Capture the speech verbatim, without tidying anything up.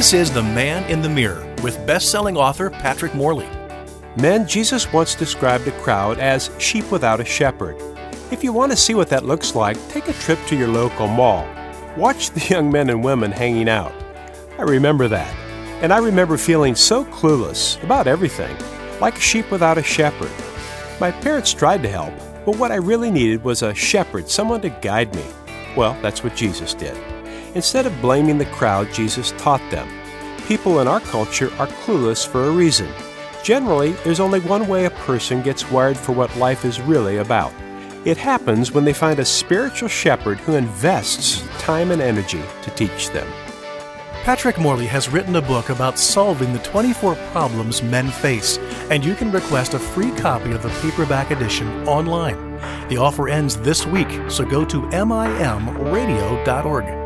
This is The Man in the Mirror with best-selling author Patrick Morley. Men, Jesus once described a crowd as sheep without a shepherd. If you want to see what that looks like, take a trip to your local mall. Watch the young men and women hanging out. I remember that. And I remember feeling so clueless about everything, like a sheep without a shepherd. My parents tried to help, but what I really needed was a shepherd, someone to guide me. Well, that's what Jesus did. Instead of blaming the crowd, Jesus taught them. People in our culture are clueless for a reason. Generally, there's only one way a person gets wired for what life is really about. It happens when they find a spiritual shepherd who invests time and energy to teach them. Patrick Morley has written a book about solving the twenty-four problems men face, and you can request a free copy of the paperback edition online. The offer ends this week, so go to M I M radio dot org.